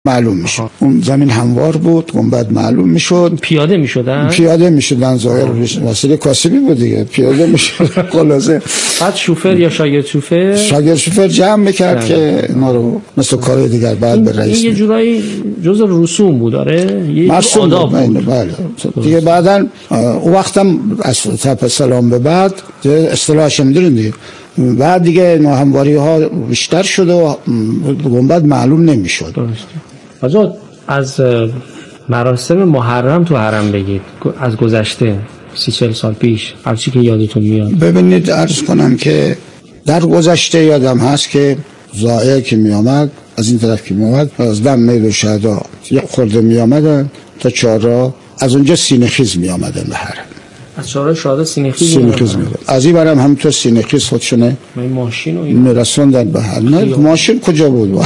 معلوم میشد. اون زمین هموار بود، گنبد معلوم میشد. پیاده میشدن ظاهر وسیله کاسبی بود دیگه، پیاده میشد. خلاصه بعد شوفر یا شاگرد شوفر جمع میکرد که اینا رو مثل کارهای دیگر بعد به رئیس. این یه جورایی جزء رسوم بود، داره یه آداب بود. بله. دیگه بعدن اون وقتم از تپ سلام به بعد اصطلاحش میدونید دیگه، بعد دیگه ناهمواری ها بیشتر شد و گنبد معلوم نمیشد. حاجا از مراسم محرم تو حرم بگید، از گذشته 30-40 سال پیش، هر چی که یادتون میاد. ببینید عرض کنم که در گذشته یادم هست که زائر که می آمد از این طرف که می آمد از دم میل شهدا یک خورده می آمدن تا چهارراه، از اونجا سینه‌خیز می آمدن به حرم. از چهارراه شهدا سینه‌خیز می آمدن. از این برم همونطور سینه‌خیز خودشونه ماشین رو میرسوندن به حرم. نه ماشین کجا بود؟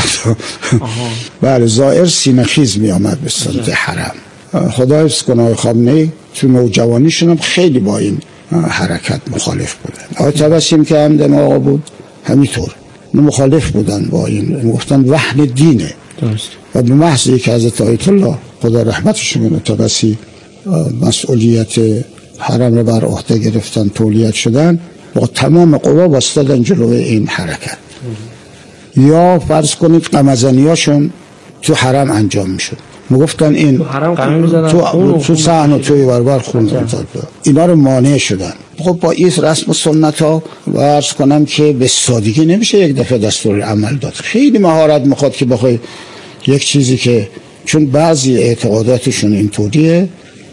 بله زائر سینه‌خیز می آمد به سمت حرم. خدا حفظ کنه خامنه‌ای تو نوجوانیشون هم خیلی با این حرکت مخالف بودن. آقای طبسیم که همدم آقا بود همینطور مخالف بودن با این، گفتن وهن دینه. درست. و به محض که حضرت آیت الله خدا رحمتشون کنه طبسی مسئولیت حرم رو بر عهده گرفتن، تولیت شدن، با تمام قوا واسطادن جلوی این حرکت. یا فرض کنید قمزنیاشون تو حرم انجام میشد، میگفتن این تو حرم قمه میزدن، تو صحن و توی بربر خون اینا رو مانع شدن. خب با این رسم و سنت ها و عرض کنم که به سادگی نمیشه یک دفعه دستور عمل داد، خیلی مهارت میخواد که بخوای یک چیزی که چون بعضی اعتقاداتشون اینطوریه.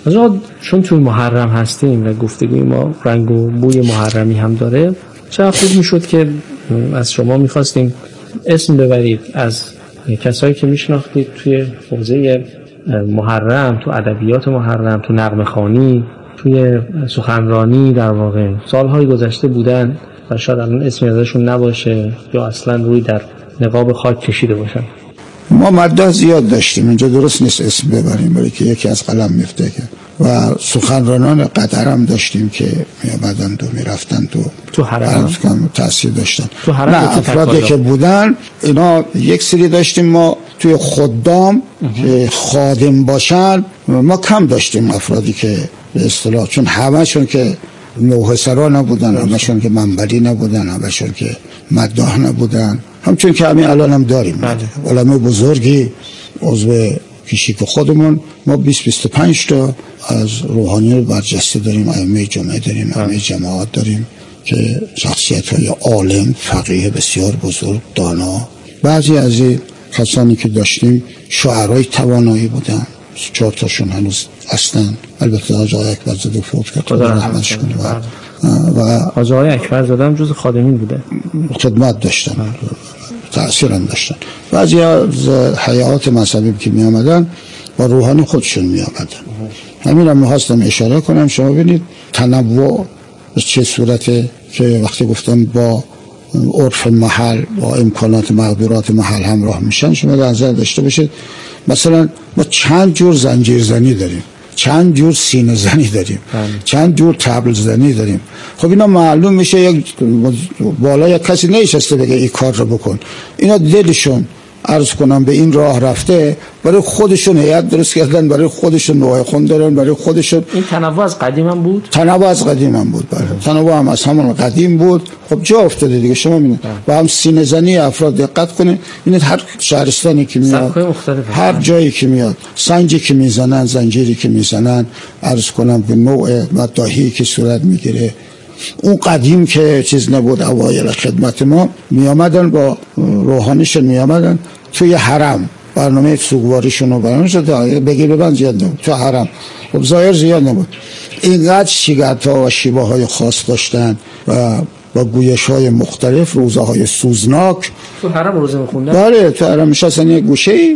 چون توی محرم هستیم و گفتگوی ما رنگ و بوی محرمی هم داره، چقدر خوب میشد که از شما میخواستیم اسم ببرید از کسایی که میشناختید توی حوزه محرم، تو ادبیات محرم، تو نغمه خوانی، توی سخنرانی، در واقع سالهای گذشته بودن و شاید الان اسمی ازشون نباشه یا اصلا روی در نقاب خاک کشیده باشن. ما مدح زیاد داشتیم اینجا، درست نیست اسم ببریم برای که یکی از قلم میفته که، و سخنرانان قطر هم داشتیم که میامدن و میرفتن تو حرم تأثیر داشتن. تو حرم نه افرادی که بودن اینا یک سری داشتیم. ما توی خدام که خادم باشن ما کم داشتیم افرادی که به اصطلاح، چون همشون که نوحسرا نبودن، همشون که منبری نبودن، همشون که مداح نبودن، همچون که همین الان هم داریم. علمای بزرگی عضو کشیک خودمون ما 20-25 تا از روحانی رو برجسته داریم، ائمه جمعه داریم، ائمه جماعت داریم که شخصیت‌های عالم، فقیه بسیار بزرگ، دانا. بعضی از این کسانی که داشتیم شاعرای توانایی بودن، 4 تاشون هنوز هستن. البته آقای اکبرزاده فوت کرد خدا رحمتش کنه و آقای اکبرزاده هم جز خادمین بوده، خدمت داشتن، تأثیر هم داشتن. بعضی از حیات مذهبی که می آمدن با روحانی خودشون می آمدن. همین هم می‌خواستم اشاره کنم. شما ببینید تنوع چه صورته که وقتی گفتم با عرف محل با امکانات مقدورات محل همراه میشن، شما در نظر داشته باشید مثلا ما چند جور زنجیر زنی داریم، چند جور سینه زنی داریم، چند جور طبل زنی داریم. خب اینا معلوم میشه یک بالا یک کسی نشسته بگه این کار رو بکن. اینا دلشون عرض کنم به این راه رفته، برای خودشون هیئت درست کردن، برای خودشون نوای خون دارن، برای خودشون. این تنوع از قدیم هم بود؟ تنوع از قدیم هم بود، بله. تنوع هم از همون قدیم بود. خب جا افتاده دیگه. شما ببینید با هم سینه زنی افراد دقت کنید، ببینید هر شهرستانی که میاد، هر جایی که میاد، سنجی که میزنن، زنجیری که میزنن، عرض کنم به نوع مداحی که صورت میگیره. اون قدیم که چیز نبود، اوایل خدمت ما می آمدن با روحانیشون می آمدن توی حرم، برنامه سوگواریشون رو برنامه بگیر ببند زیاد نبود تو حرم. خب ظاهر زیاد نبود، اینقدر شیگرتا و شیبه های خاص داشتن و با گویش های مختلف، روزه های سوزناک. تو حرم روزه میخوندن؟ بله تو حرم میشستن یک گوشه ای.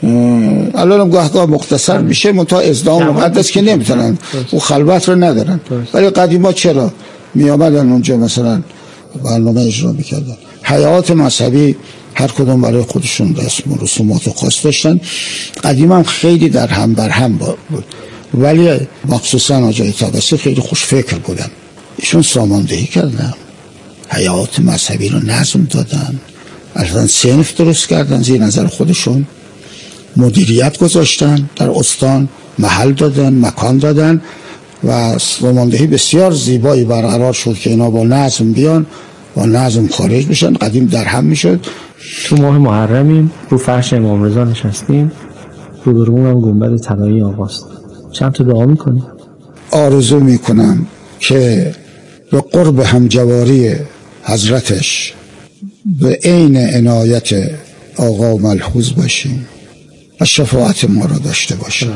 الان هم گاهگاه مختصر میشه، منتها ازدحام مقدس که نمیتونن اون خلوت رو ندارن. ولی قدیما چرا می آمدن اونجا مثلا برنامه اجرا میکردن. حیات مذهبی هر کدوم برای خودشون رسم و رسومات خاص داشتن. قدیما خیلی در هم بر هم بود، ولی مخصوصا آقای طبسی خیلی خوش فکر بودن. ایشون ساماندهی کردن، حیات مذهبی رو نظم دادن، اصلا صنف درست کردن زیر نظر خودشون مدیریت گذاشتن، در استان محل دادن، مکان دادن و ساماندهی بسیار زیبایی برقرار شد که اینا با نظم بیان، با نظم خارج بشن. قدیم در هم میشد. تو ماه محرمیم، رو فرش امام رضا نشستیم، رو برمون هم گنبد طلایی آقاست. چند تا دعا میکنیم. آرزو میکنم که به قرب همجواری حضرتش به عین عنایت آقا ملحوظ باشیم و شفاعت ما را داشته باشیم.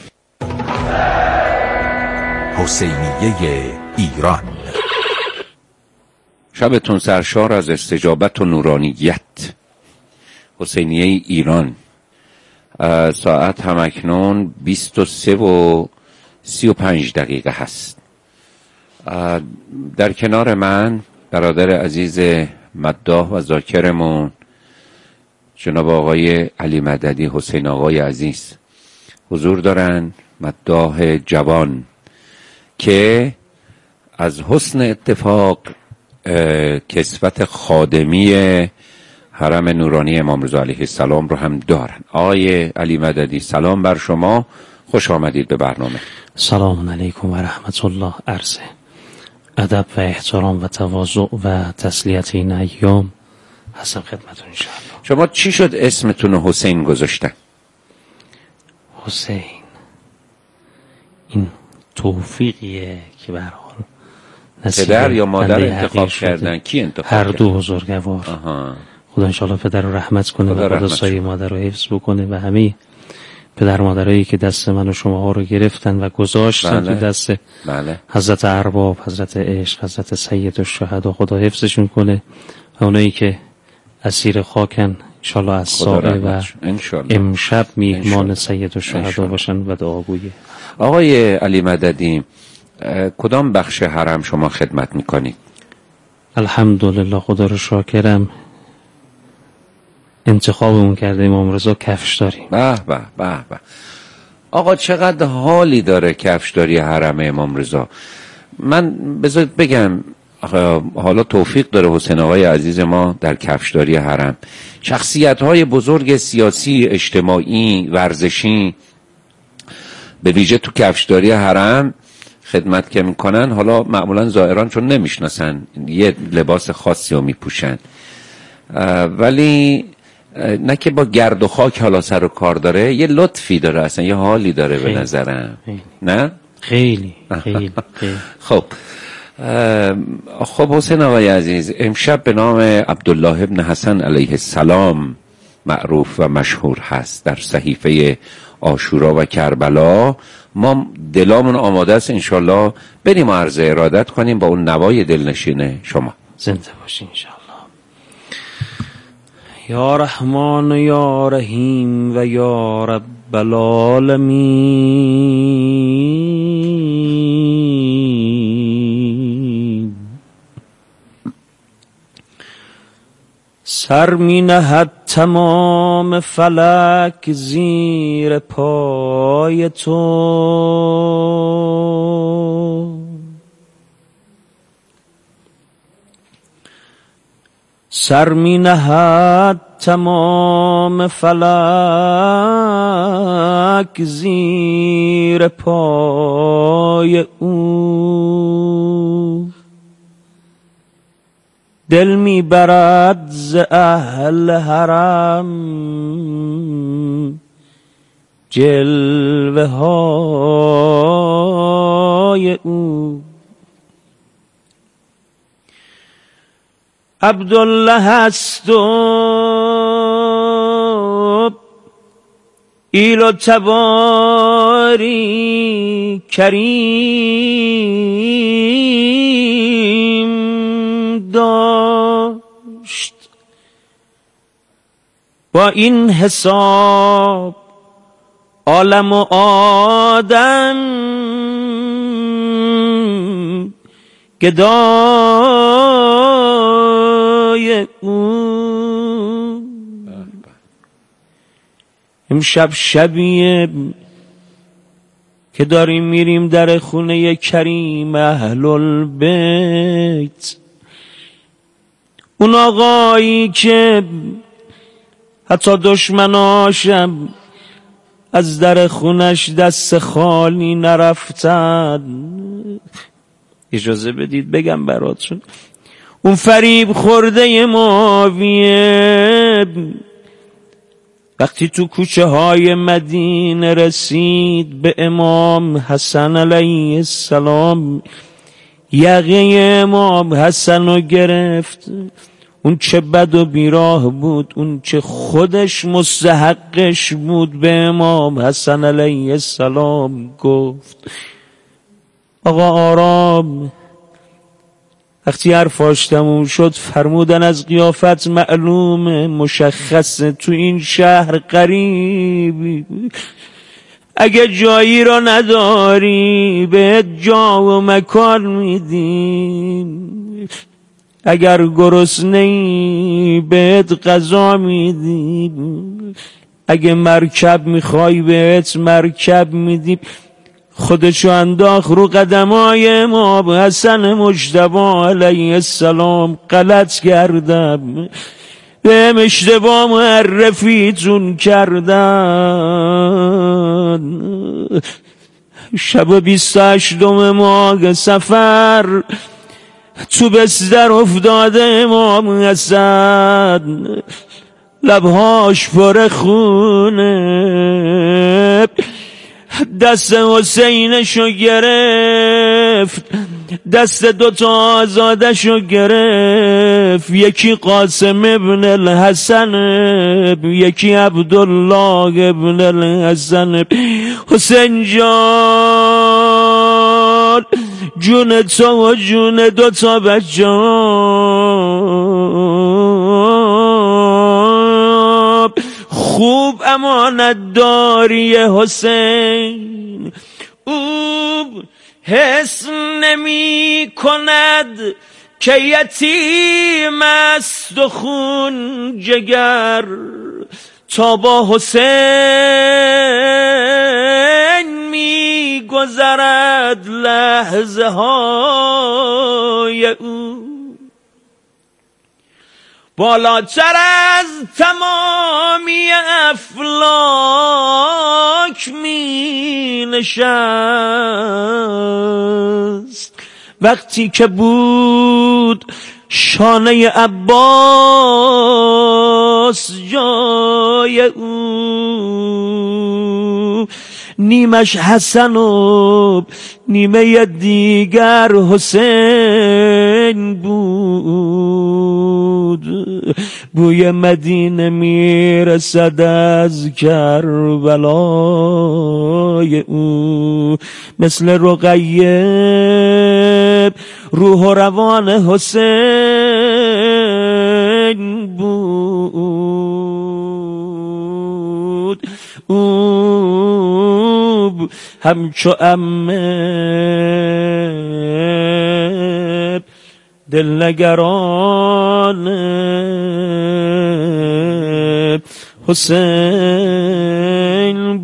حسینیه ایران. شبتون سرشار از استجابت و نورانیت. حسینیه ایران. ساعت همکنون 23:35 هست. در کنار من برادر عزیز مداح و ذاکرمون جناب آقای علی مددی، حسین آقای عزیز حضور دارن، مداح جوان که از حسن اتفاق کسوت خادمی حرم نورانی امام رضا علیه السلام رو هم دارن. آقای علی مددی سلام بر شما، خوش آمدید به برنامه. سلام علیکم و رحمت الله. عرض ادب و احترام و تواضع و تسلیت این ایام هستم خدمتون انشاءالله. شما چی شد اسمتون حسین گذاشتن؟ حسین این توفیقیه که به هر حال پدر یا مادر انتخاب کردن؟ کی انتخاب هر کرد؟ دو بزرگوار. خدا انشاءالله پدر رو رحمت کنه و خدا سایه مادر رو حفظ بکنه و همه پدر مادرایی که دست من و شما ها رو گرفتن و گذاشتن تو دست حضرت ارباب، حضرت عشق، حضرت سید الشهدا، خدا حفظشون کنه و اونایی که اسیر خاکن انشاءالله از ساعه و امشب میهمان سید الشهدا باشن و دعاگویه. آقای علی مددی، کدام بخش حرم شما خدمت میکنید؟ الحمدلله، خدا رو شاکرم، انتخابمون کرده امام رضا کفشداری. به به به به. آقا چقدر حالی داره کفشداری حرم امام رضا. من بذارید بگم، حالا توفیق داره حسین آقای عزیز ما در کفشداری حرم، شخصیت‌های بزرگ سیاسی، اجتماعی، ورزشی به ویژه تو کفشداری حرم خدمت که میکنن. حالا معمولا زائران چون نمیشناسن یه لباس خاصی رو میپوشن، ولی نه که با گرد و خاک حالا سر و کار داره، یه لطفی داره، اصلا یه حالی داره به نظرم. نه؟ خیلی. خب حسین آقای عزیز، امشب به نام عبدالله ابن حسن علیه السلام معروف و مشهور هست در صحیفه عاشورا و کربلا. ما دلامون آماده است انشالله بریم و عرض ارادت کنیم با اون نوای دلنشین شما. زنده باشی انشالله. یا رحمان و یا رحیم و یا رب العالمین. سر می نهد تمام فلک زیر پای تو، سر می نهد تمام فلک زیر پای او، دل می برد ز اهل حرم جلوه های او. عبدالله هست و ایل و تباری کریم داشت، با این حساب عالم و آدم گدای او. امشب شبیه که داریم میریم در خونه کریم اهل البیت، اون آقایی که حتی دشمناشم از در خونش دست خالی نرفتن. اجازه بدید بگم براتون، اون فریب خورده معاویه وقتی تو کوچه های مدینه رسید به امام حسن علیه السلام، یقه امام حسن رو گرفت. اون چه بد و بیراه بود، اون چه خودش مستحقش بود. به امام حسن علیه السلام گفت آقا آرام. وقتی حرفاش تموم شد فرمودن از قیافت معلومه، مشخصه تو این شهر غریبی، اگه جایی را نداری بهت جا و مکان میدیم، اگر گرسنه‌ای بهت غذا میدیم، اگه مرکب میخوای بهت مرکب میدیم. خودشو انداخت رو قدمای امام حسن مجتبی علیه السلام. غلط کردم، بهم اشتباه معرفیتون کردن. شب 28 ماه صفر تو بستر افتاده امام حسن، لبهاش پر خونه، دست حسینشو گرفت، دست دوتا آزادشو گرفت، یکی قاسم ابن الحسن، یکی عبدالله ابن الحسن. حسین جان، جون تو و جون دوتا بچه‌ام خوب امانت داری حسین. او حس نمی کند که یتیم است و خون جگر، تا با حسین می گذرد لحظه های او. بالاتر از تمامی افلاک می نشست وقتی که بود شانه عباس جای او، نیمش حسن و نیمه دیگر حسین بود. بوی مدینه میرسد از کربلای او، مثل رقیه روح و روان حسین بود. او همچو عمه دلنگران حسین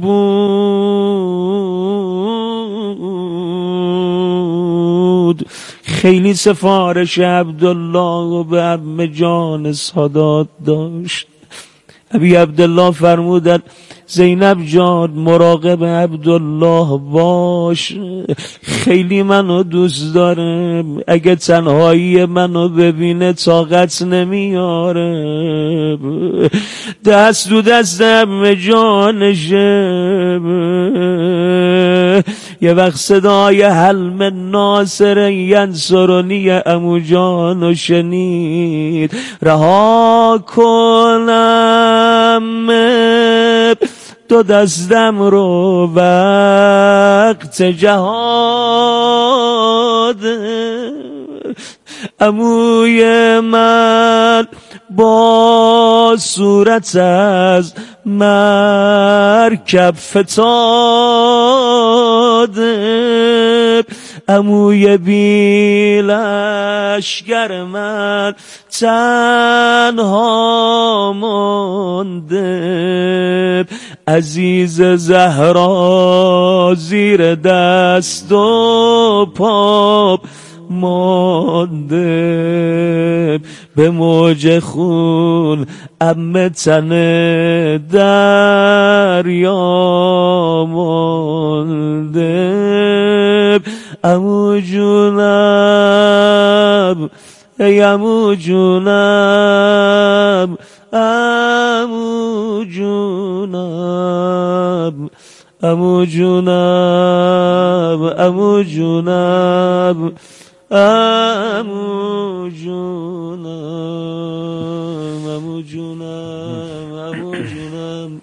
بود. خیلی سفارش عبدالله به عم جان سادات داشت. ابی عبدالله فرمودند زینب جان مراقب عبدالله باش، خیلی منو دوست دارم، اگه تنهایی منو ببینه طاقت نمیاره، دست دو دست عمه جانشه. یه وقت صدای حلم ناصر ینصرنی عمو جانو شنید، رها کنم دو دستم رو وقت جهاد، عموی من با صورت از مرکب فتاد، عموی بی لشگر من تنها مانده، عزیز زهرا زیر دست و پا مانده. به موج خون ام تن دریا مانده. عمو جونم ای عمو جونم، عمو جونم، عمو جونم، عمو جونم، عمو جونم، عمو جونم، عمو جونم،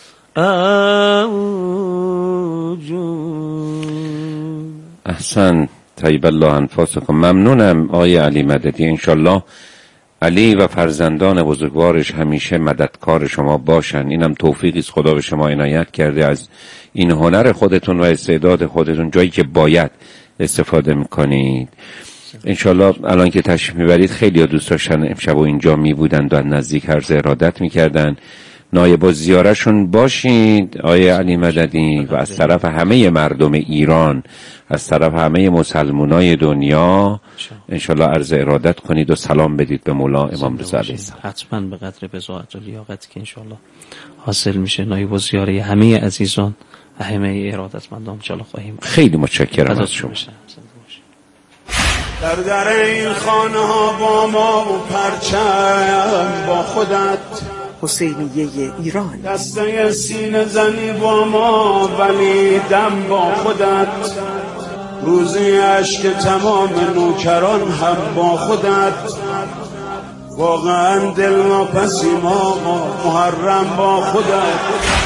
عمو جون. احسن، طیب الله انفاسکم. ممنونم آقای علی مددی. انشالله علی و فرزندان بزرگوارش همیشه مددکار شما باشن. اینم توفیقی است خدا به شما عنایت کرده، از این هنر خودتون و استعداد خودتون جایی که باید استفاده میکنید. انشالله الان که تشریف میبرید خیلی ها دوست داشتن امشب و اینجا میبودند و نزدیک عرض ارادت میکردن. نایب الزیاره‌شون باشید آقای علی مددی، و از طرف همه مردم ایران، از طرف همه مسلمانای دنیا انشالله عرض ارادت کنید و سلام بدید به مولا امام رضا علیه السلام. حتما به قدر بضاعت و لیاقتی که انشالله حاصل میشه نایب الزیاره همه عزیزان و همه ارادتمندان انشالله خواهیم. خیلی متشکرم از شما. در این خانه ها با ما و پرچم با خودت، حسینیه ایران. دسته سینه زنی با ما ولی دم با خودت، روزی عشق تمام نوکران هم با خودت. واقعا دل ما پسی ما محرم با خودت.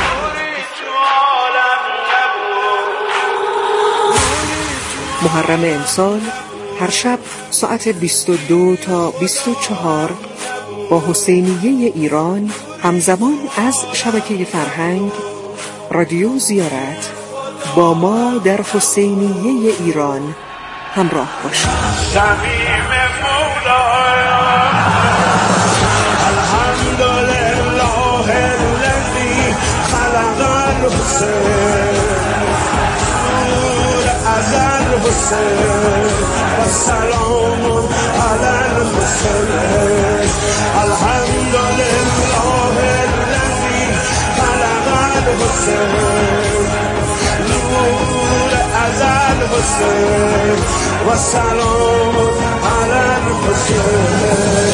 محرم امسال هر شب ساعت 22 تا 24 با حسینیه ایران همزمان از شبکه فرهنگ رادیو زیارت با ما در حسینیه ایران همراه باشید. شمیم مولایا الحمدلله الذی خلق الحسین نور ازل حسین و سلام علی الحسین. الحمدلله الذی خلق الحسین نور ازل حسین و سلام علی الحسین.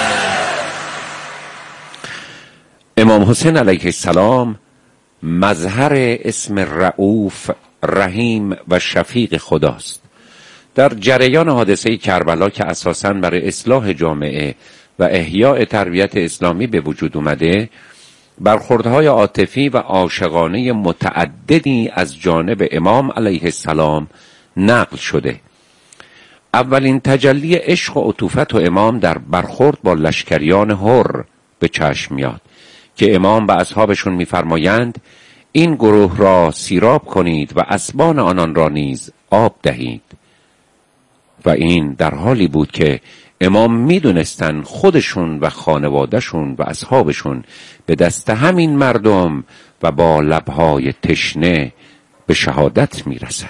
امام حسین علیه السلام مظهر اسم رؤوف، رحیم و شفیق خداست. در جریان حادثه کربلا که اساساً برای اصلاح جامعه و احیاء تربیت اسلامی به وجود اومده، برخوردهای عاطفی و عاشقانه متعددی از جانب امام علیه السلام نقل شده. اولین تجلی عشق و عطوفت و امام در برخورد با لشکریان حر به چشم میاد که امام به اصحابشون میفرمایند این گروه را سیراب کنید و اسبان آنان را نیز آب دهید. و این در حالی بود که امام میدونستن خودشون و خانوادهشون و اصحابشون به دست همین مردم و با لبهای تشنه به شهادت میرسن.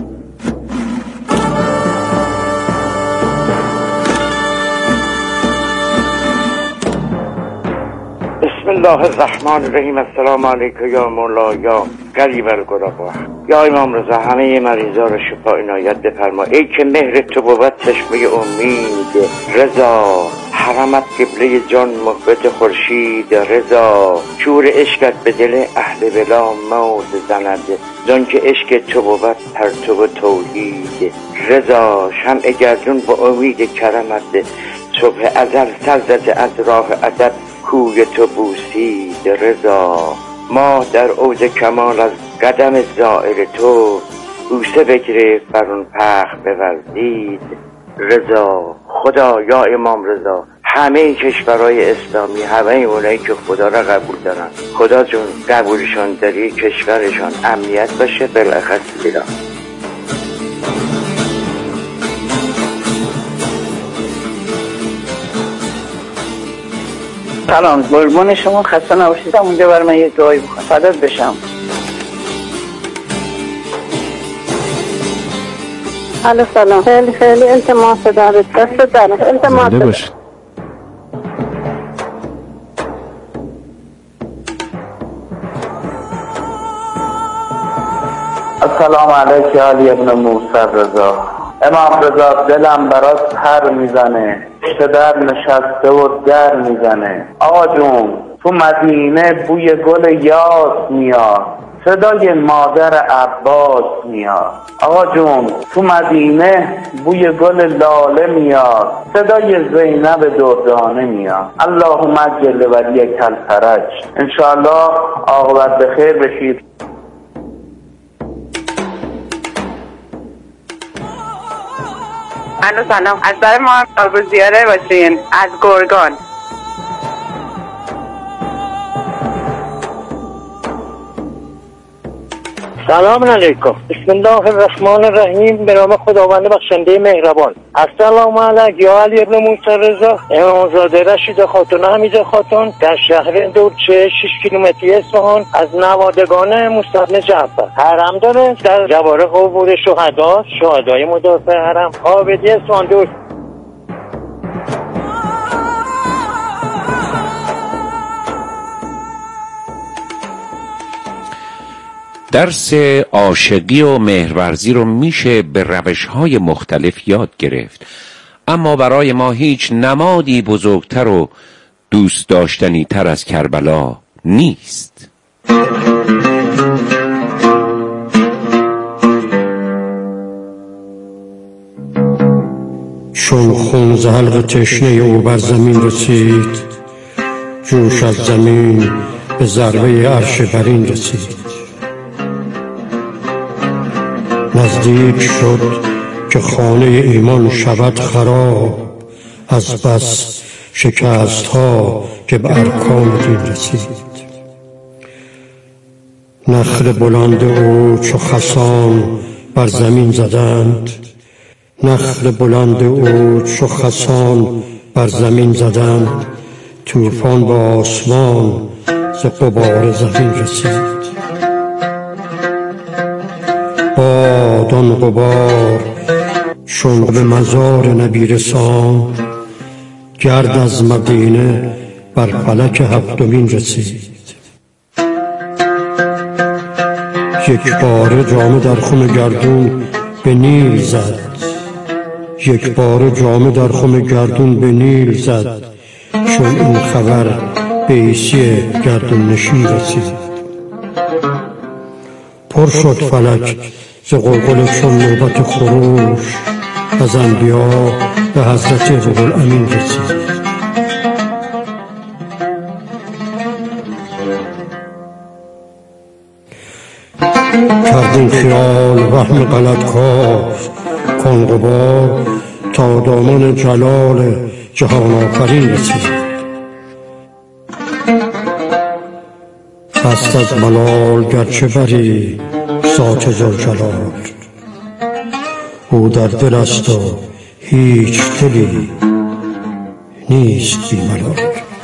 بسم الله الرحمن الرحیم. السلام علیکم یا مولا یا قریب القربا یا امام رضا، همه مریضا را شفا عنایت بفرما. ای که مهر تو بود چشمه امید رضا، حرمت قبله جان محبت خورشید رضا. شور عشقت به دل اهل بلا موج زند، زان که عشق تو بود پرتو توحید رضا. شمع گردون با امید کرمت صبح ازل سرزده از راه ادب کوی تو بوسید رضا. ماه در اوج کمال از قدم زائر تو بوسه بگرفت بر اون پخ بورزید رضا. خدا یا امام رضا، همه کشورهای اسلامی، همه اونایی که خدا را قبول دارن، خدا جون قبولشان داری، کشورشان امنیت باشه، بالاخص ایران. سلام، قربون شما، خسته نباشید. اونجا برای من یه دعایی بکن، فدات بشم. الو سلام. خیلی التماس دارد، دست دارد، التماس دارد. السلام علیک علی ابن موسی رضا. امام رضا دلم برات پر میزنه، پدر نشسته و در میزنه. آقا جون تو مدینه بوی گل یاس میاد، صدای مادر عباس میاد. آقا جون تو مدینه بوی گل لاله میاد، صدای زینب دردانه میاد. اللهم اجل ولیک الفرج. انشاءالله عاقبت به خیر بشید. سلام، از برای ما آبرو زیاره باشین از گرگان. سلام علیکم. بسم الله الرحمن الرحیم. به نام خداوند بخشنده مهربان. السلام علیک یا علی ابن موسی رضا. امامزاده رشید خاتون حمیده خاتون در شهر دورچه 6 کیلومتری اصفهان از نوادگان مستبن جعفر. حرم داره در جوار قبور شهدا، شهدای مدافع حرم. آبدی اصفهان دور. درس عاشقی و مهرورزی رو میشه به روش‌های مختلف یاد گرفت، اما برای ما هیچ نمادی بزرگتر و دوست داشتنی تر از کربلا نیست. چون خون ز حلق تشنه او بر زمین رسید، جوش از زمین به ضربه عرش برین رسید. نزدیک شد که خانه ایمان شود خراب، از بس شکست ها که به ارکان دین رسید. نخل بلند او چو خسان بر زمین زدند، نخل بلند او چو خسان بر زمین زدند. طوفان با آسمان ز غبار زمین رسید. باد آن غبار چون به مزار نبی رساند، گرد از مدینه بر فلک هفتمین رسید. یک بار جامه در خم گردون به نیل زد، یک بار جامه در خم گردون به نیل زد. چون این خبر به عیسی گردون نشین رسید. پر شد فلک ز غلغله چون نوبت خروش، از انبیا به حضرت روح الامین رسید. کردیم خیال وهم غلط کاف کن غبار، تا دامان جلال جهان آفرین رسید. دست از ملال گرچه بری ذات ذوالجلال، او در دل است و هیچ دلی نیست بی ملال.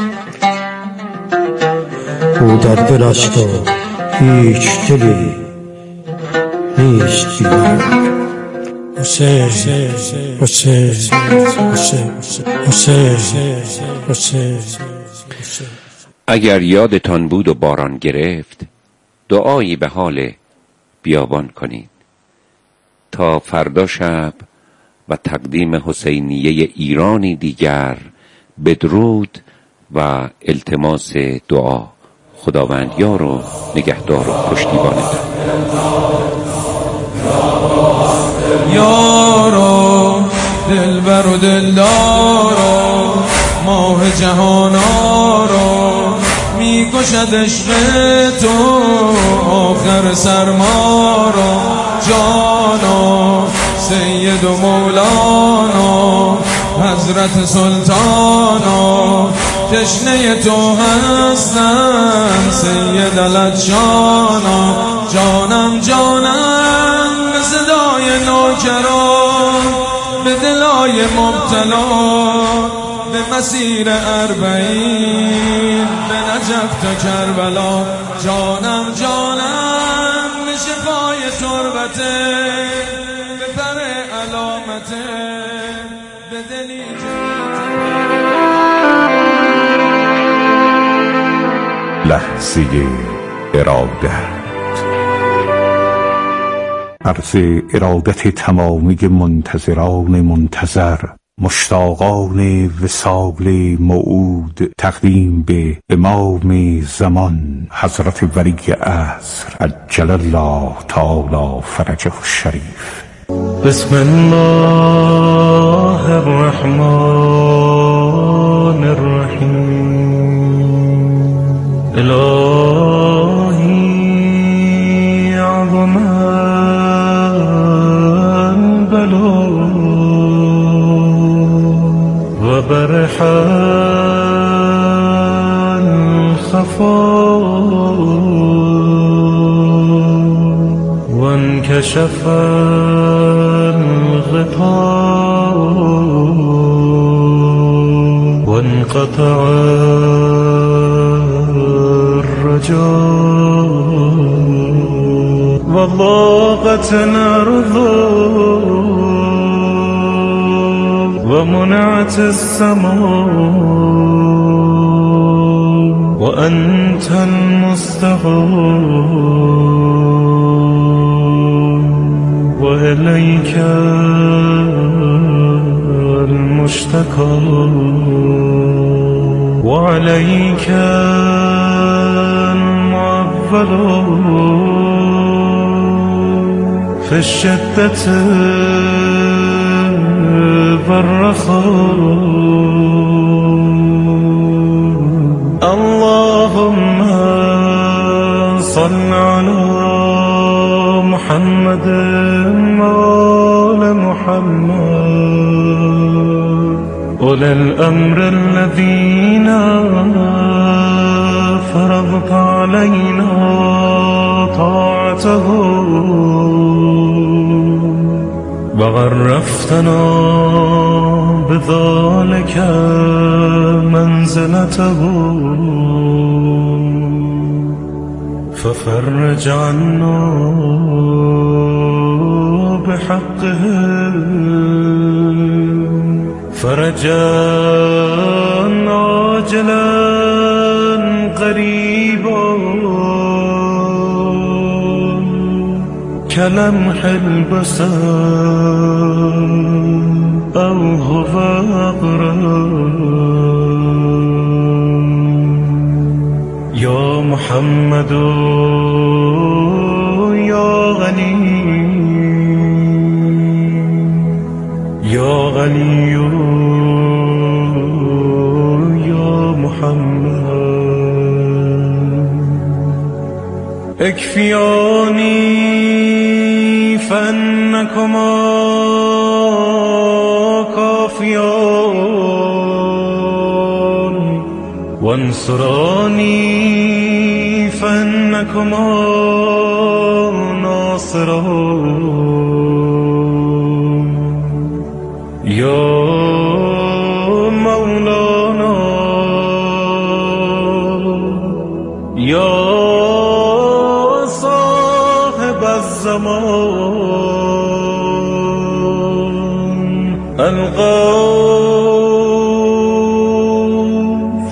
او در دل است و هیچ دلی نیست بی ملال. حسین حسین حسین حسین حسین. اگر یادتان بود و باران گرفت، دعایی به حال بیابان کنید تا فردا شب و تقدیم حسینیه ایرانی دیگر بدرود و التماس دعا. خداوند یار و نگهدار و پشتیبانتان. یارو دلبر و دلدارو ماه جهانارو میکشد عشق تو آخر سرمارو. جانا سید و مولانا حضرت سلطانا تشنه تو هستم سید الادشانا. جانم جانم به صدای نوکران به دلای مبتلا به مسیر اربعین به نجف تا کربلا. جانم جانم به شفای تربته به پر علامته به دلی لحظه ارادت. عرض ارادت تمامی منتظران منتظر، مشتاقان وصال موعود، تقدیم به امام زمان حضرت ولی عصر عجل الله تعالی فرجه الشریف. بسم الله الرحمن الرحیم. الهی عظم البلا و برح الخفا و انکشف الغطاء و انقطع الرجاء و ضاقت الأرض و منعت السماء و انت المستعان و الیک المشتكى و علیک المعول في الشدة والرخاء. اللهم صل على محمد وآل محمد أولي الأمر الذين فرضت علينا طاعتهم وعرفتنا بذلك منزلته ففرج عنا بحقهم فرجا عاجلا قريبا كلمح البصر أو هو أقرب. يا محمد يا غني يا غني يا محمد اكفياني فأنكما كافيان وانصراني فأنكما ناصران. يا مولانا يا صاحب الزمان الغوث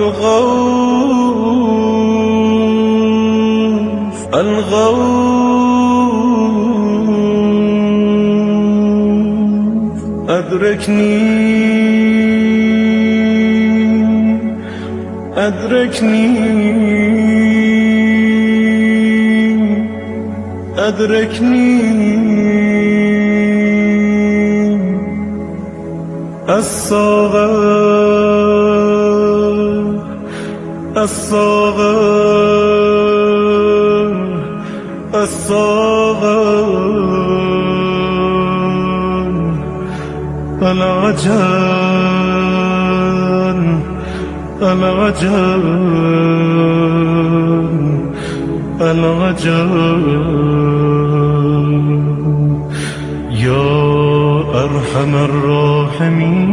الغوث الغوث أدركني أدركني أدركني الصغر الصغر الصغر العجل العجل العجل. يا أرحم الراحمين.